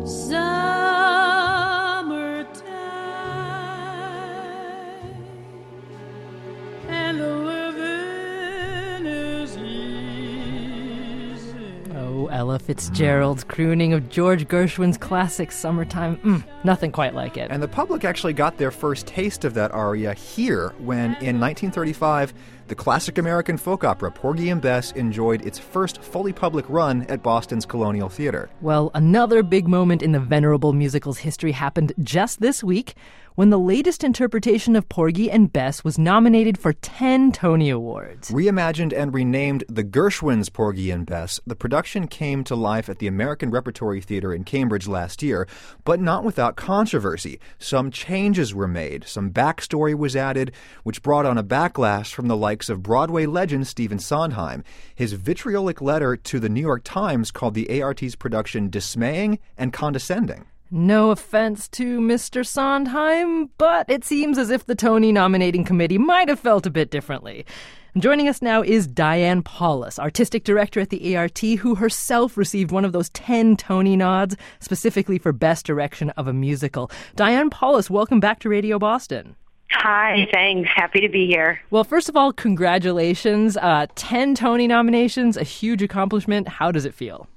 Summertime, and the living is easy. Oh, Ella Fitzgerald's crooning of George Gershwin's classic Summertime. Nothing quite like it. And the public actually got their first taste of that aria here when, in 1935, the classic American folk opera Porgy and Bess enjoyed its first fully public run at Boston's Colonial Theater. Well, another big moment in the venerable musical's history happened just this week when the latest interpretation of Porgy and Bess was nominated for 10 Tony Awards. Reimagined and renamed The Gershwins' Porgy and Bess, the production came to life at the American Repertory Theater in Cambridge last year, but not without controversy. Some changes were made, some backstory was added, which brought on a backlash from the likes of Broadway legend Stephen Sondheim. His vitriolic letter to the New York Times called the ART's production dismaying and condescending. No offense to Mr. Sondheim, but it seems as if the Tony nominating committee might have felt a bit differently. Joining us now is Diane Paulus, artistic director at the ART, who herself received one of those 10 Tony nods, specifically for Best Direction of a Musical. Diane Paulus, welcome back to Radio Boston. Hi, thanks. Happy to be here. Well, first of all, congratulations. 10 Tony nominations, a huge accomplishment. How does it feel?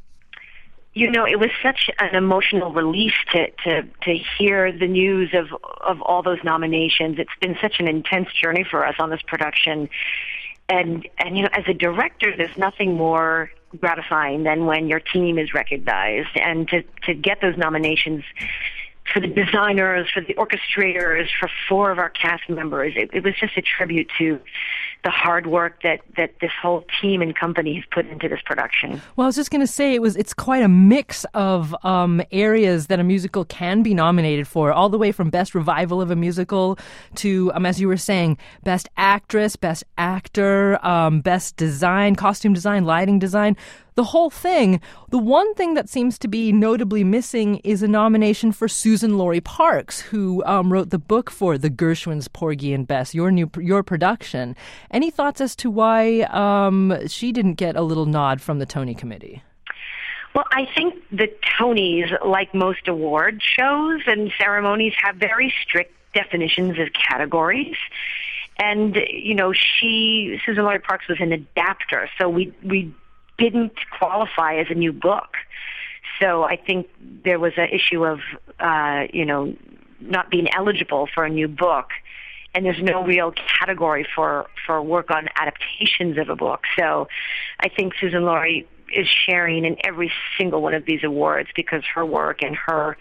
You know, it was such an emotional release to hear the news of all those nominations. It's been such an intense journey for us on this production. And you know, as a director, there's nothing more gratifying than when your team is recognized. And to get those nominations for the designers, for the orchestrators, for 4 of our cast members, it was just a tribute to the hard work that this whole team and company has put into this production. Well, I was just going to say it's quite a mix of areas that a musical can be nominated for, all the way from Best Revival of a Musical to, as you were saying, Best Actress, Best Actor, Best Design, Costume Design, Lighting Design. The whole thing. The one thing that seems to be notably missing is a nomination for Suzan-Lori Parks, who wrote the book for The Gershwins' Porgy and Bess, your production. Any thoughts as to why she didn't get a little nod from the Tony Committee? Well, I think the Tonys, like most award shows and ceremonies, have very strict definitions of categories. And, you know, Suzan-Lori Parks was an adapter, so we didn't qualify as a new book. So I think there was an issue of, not being eligible for a new book. And there's no real category for work on adaptations of a book. So I think Suzan-Lori is sharing in every single one of these awards because her work and her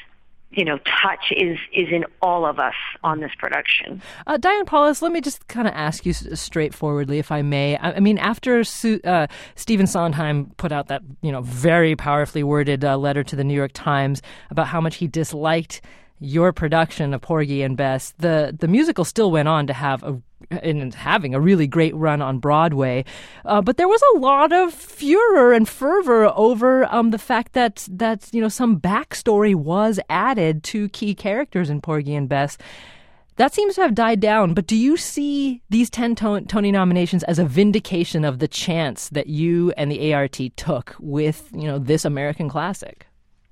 touch is in all of us on this production. Diane Paulus, let me just kind of ask you straightforwardly, if I may. I mean, after Stephen Sondheim put out that, very powerfully worded letter to the New York Times about how much he disliked your production of Porgy and Bess, the musical still went on to having a really great run on Broadway. But there was a lot of furor and fervor over the fact that some backstory was added to key characters in Porgy and Bess. That seems to have died down, but do you see these 10 Tony nominations as a vindication of the chance that you and the ART took with, this American classic?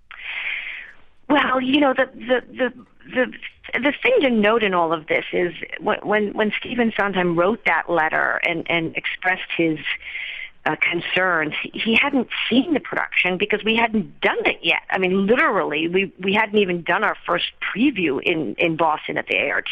Well, the thing to note in all of this is when Stephen Sondheim wrote that letter and expressed his concerns, he hadn't seen the production because we hadn't done it yet. I mean, literally, we hadn't even done our first preview in Boston at the ART.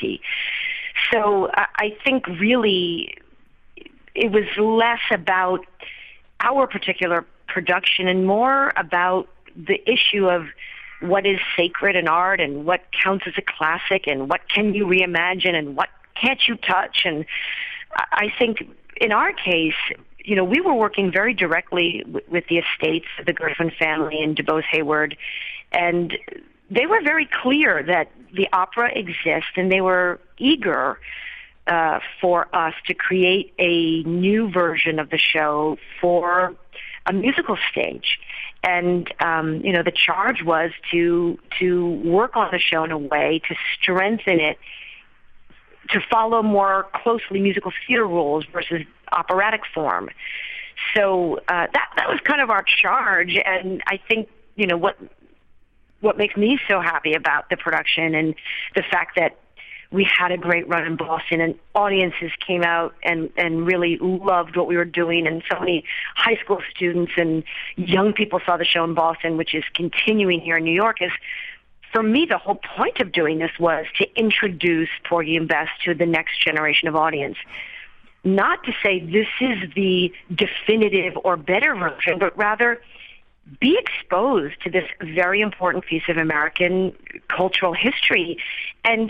So I think really it was less about our particular production and more about the issue of what is sacred in art and what counts as a classic and what can you reimagine and what can't you touch. And I think in our case, we were working very directly with the estates of the Gershwin family and DuBose Hayward, and they were very clear that the opera exists and they were eager for us to create a new version of the show for a musical stage. And, the charge was to work on the show in a way to strengthen it, to follow more closely musical theater rules versus operatic form. So that was kind of our charge. And I think, what what makes me so happy about the production and the fact that we had a great run in Boston, and audiences came out and really loved what we were doing, and so many high school students and young people saw the show in Boston, which is continuing here in New York. Is, for me, the whole point of doing this was to introduce Porgy and Bess to the next generation of audience. Not to say this is the definitive or better version, but rather be exposed to this very important piece of American cultural history. And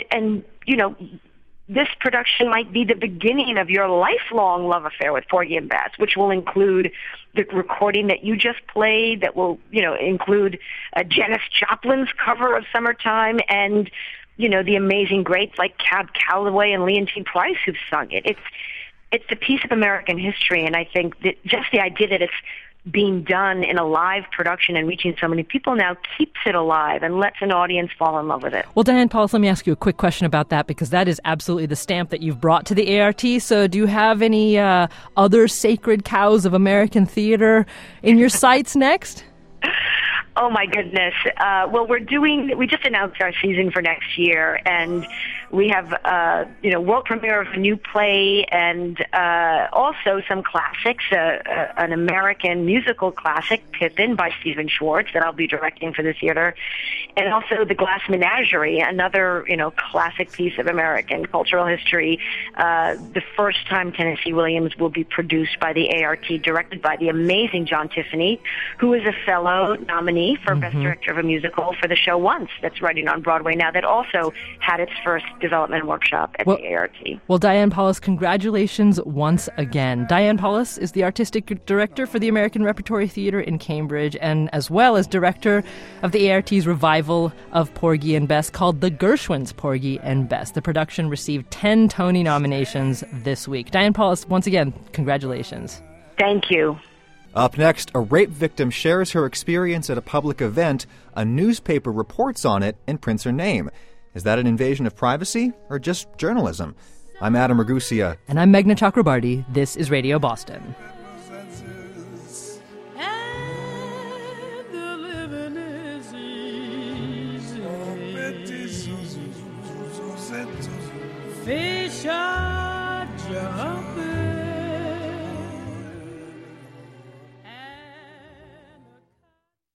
this production might be the beginning of your lifelong love affair with Porgy and Bess, which will include the recording that you just played, that will, include Janis Joplin's cover of Summertime, and, the amazing greats like Cab Calloway and Leontyne Price who've sung it. It's a piece of American history, and I think that just the idea that it's being done in a live production and reaching so many people now keeps it alive and lets an audience fall in love with it. Well, Diane Paulus, let me ask you a quick question about that, because that is absolutely the stamp that you've brought to the ART. So do you have any other sacred cows of American theater in your sights next? Oh, my goodness. Well, we just announced our season for next year, and we have, world premiere of a new play and also some classics, an American musical classic, Pippin, by Stephen Schwartz, that I'll be directing for the theater, and also The Glass Menagerie, another, classic piece of American cultural history. The first time Tennessee Williams will be produced by the ART, directed by the amazing John Tiffany, who is a fellow nominee for Best Director of a Musical for the show Once, that's running on Broadway now, that also had its first development workshop at the ART. Well, Diane Paulus, congratulations once again. Diane Paulus is the artistic director for the American Repertory Theater in Cambridge, and as well as director of the ART's revival of Porgy and Bess called The Gershwins' Porgy and Bess. The production received 10 Tony nominations this week. Diane Paulus, once again, congratulations. Thank you. Up next, a rape victim shares her experience at a public event. A newspaper reports on it and prints her name. Is that an invasion of privacy or just journalism? I'm Adam Ragusia. And I'm Meghna Chakrabarti. This is Radio Boston. And the living is easy. Fish are jumping.